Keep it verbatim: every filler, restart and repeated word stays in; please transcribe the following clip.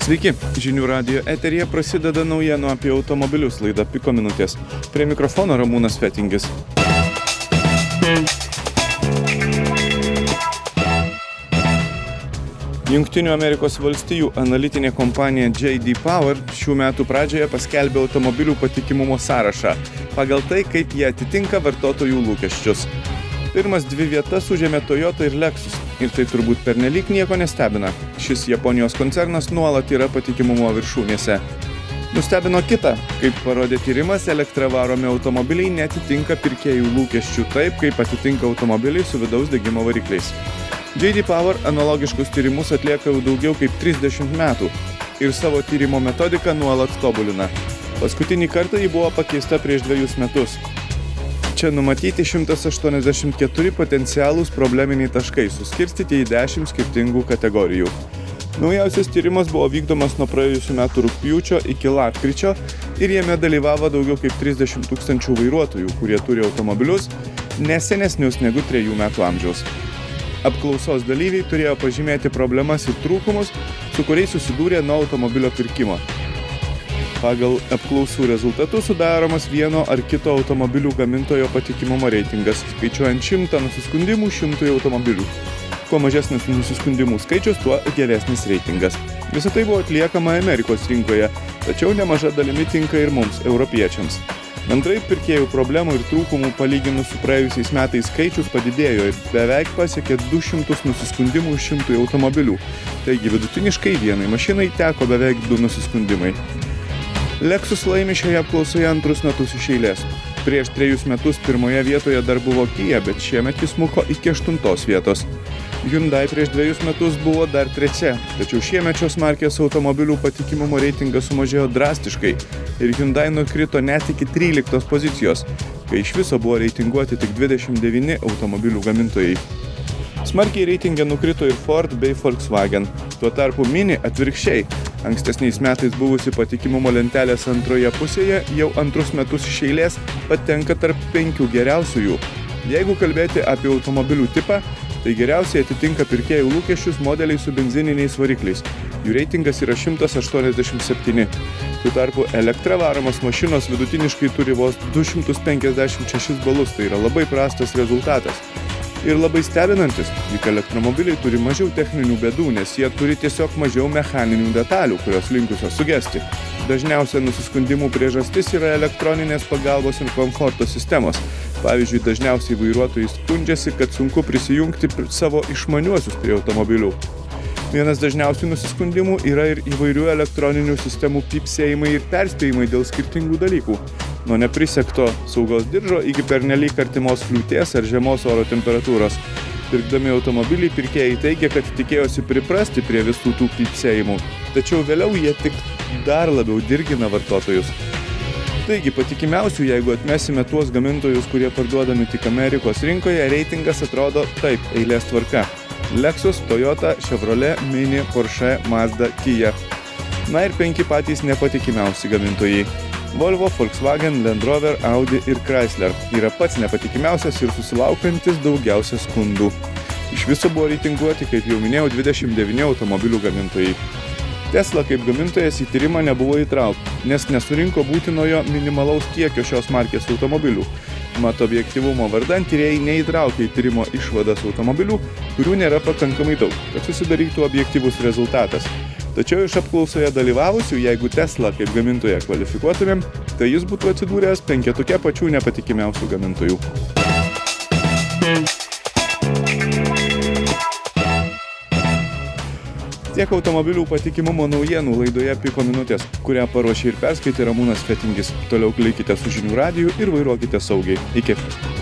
Sveiki, žinių radijo eteryje prasideda naujienų apie automobilius laida Piko minutės. Prie mikrofono Ramūnas Fetingis. Jungtinių Amerikos valstijų analitinė kompanija J D Power šių metų pradžioje paskelbė automobilių patikimumo sąrašą pagal tai, kaip jie atitinka vartotojų lūkesčius. Pirmas dvi vietas užėmė Toyota ir Lexus, ir tai turbūt pernelyg nieko nestebina. Šis Japonijos koncernas nuolat yra patikimumo viršūnėse. Nustebino kita, kaip parodė tyrimas, elektra varomi automobiliai neatitinka pirkėjų lūkesčių taip, kaip atitinka automobiliai su vidaus degimo varikliais. J D Power analogiškus tyrimus atlieka jau daugiau kaip trisdešimt metų ir savo tyrimo metodiką nuolat tobulina. Paskutinį kartą ji buvo pakeista prieš dvejus metus. Čia numatyti šimtas aštuoniasdešimt keturi potencialūs probleminiai taškai, suskirstyti į dešimt skirtingų kategorijų. Naujausias tyrimas buvo vykdomas nuo praėjusių metų rugpjūčio iki lapkričio ir jame dalyvavo daugiau kaip trisdešimt tūkstančių vairuotojų, kurie turi automobilius ne senesnius negu trejų metų amžiaus. Apklausos dalyviai turėjo pažymėti problemas ir trūkumus, su kuriais susidūrė nuo automobilio pirkimo. Pagal apklausų rezultatus sudaromas vieno ar kito automobilių gamintojo patikimumo reitingas, skaičiuojant šimtą nusiskundimų šimtui automobilių. Kuo mažesnis nusiskundimų skaičius, tuo geresnis reitingas. Visą tai buvo atliekama Amerikos rinkoje, tačiau nemaža dalimi tinka ir mums, europiečiams. Bendrai pirkėjų problemų ir trūkumų palyginus su praėjusiais metais skaičius padidėjo ir beveik pasiekė du šimtus nusiskundimų šimtui automobilių. Taigi vidutiniškai vienai mašinai teko beveik du nusiskundimai. Lexus laimi šioje apklausoje antrus metus iš eilės. Prieš trejus metus pirmoje vietoje dar buvo Kia, bet šiemet jis smuko iki aštuntos vietos. Hyundai prieš dvejus metus buvo dar trečia, tačiau šiemet šios markės automobilių patikimumo reitingas sumažėjo drastiškai ir Hyundai nukrito net iki tryliktos pozicijos, kai iš viso buvo reitinguoti tik dvidešimt devyni automobilių gamintojai. Smarkiai reitinge nukrito ir Ford bei Volkswagen. Tuo tarpu Mini atvirkščiai. Ankstesniais metais buvusi patikimumo lentelės antroje pusėje jau antrus metus iš eilės patenka tarp penkių geriausiųjų. Jeigu kalbėti apie automobilių tipą, tai geriausiai atitinka pirkėjų lūkesčius modeliai su benzininiais varikliais. Jų reitingas yra šimtas aštuoniasdešimt septyni. Tuo tarpu elektra varomos mašinos vidutiniškai turi vos du šimtus penkiasdešimt šešis balus, tai yra labai prastas rezultatas. Ir labai stebinantis, juk elektromobiliai turi mažiau techninių bėdų, nes jie turi tiesiog mažiau mechaninių detalių, kurios linkusios sugesti. Dažniausia nusiskundimų priežastis yra elektroninės pagalbos ir komforto sistemos. Pavyzdžiui, dažniausiai vairuotojai skundžiasi, kad sunku prisijungti savo išmaniuosius prie automobilių. Vienas dažniausių nusiskundimų yra ir įvairių elektroninių sistemų pypsėjimai ir perspėjimai dėl skirtingų dalykų. Nuo neprisekto saugos diržo iki pernelyg artimos kliūties ar žemos oro temperatūros. Pirkdami automobilį pirkėjai teigia, kad tikėjosi priprasti prie visų tų pypsėjimų, tačiau vėliau jie tik dar labiau dirgina vartotojus. Taigi, patikimiausių, jeigu atmesime tuos gamintojus, kurie parduodami tik Amerikos rinkoje, reitingas atrodo taip, eilės tvarka. Lexus, Toyota, Chevrolet, Mini, Porsche, Mazda, Kia. Na ir penki patys nepatikimiausi gamintojai. Volvo, Volkswagen, Land Rover, Audi ir Chrysler yra pats nepatikimiausias ir susilaukiantis daugiausia skundų. Iš viso buvo reitinguoti, kaip jau minėjau, dvidešimt devyni automobilių gamintojai. Tesla kaip gamintojas į tyrimą nebuvo įtraukta, nes nesurinko būtinojo minimalaus kiekio šios markės automobilių. Mat objektyvumo vardan tyrėjai neįtraukė į tyrimo išvadas automobilių, kurių nėra pakankamai daug, kad susidarytų objektyvus rezultatas. Tačiau iš apklausoje dalyvavusių, jeigu Tesla kaip gamintoją kvalifikuotumėm, tai jis būtų atsidūręs penketuke pačių nepatikimiausių gamintojų. Tiek automobilių patikimumo naujienų laidoje Piko minutės, kurią paruošė ir perskaitė Ramūnas Fetingis. Toliau likite su žinių radiju ir vairuokite saugiai. Iki.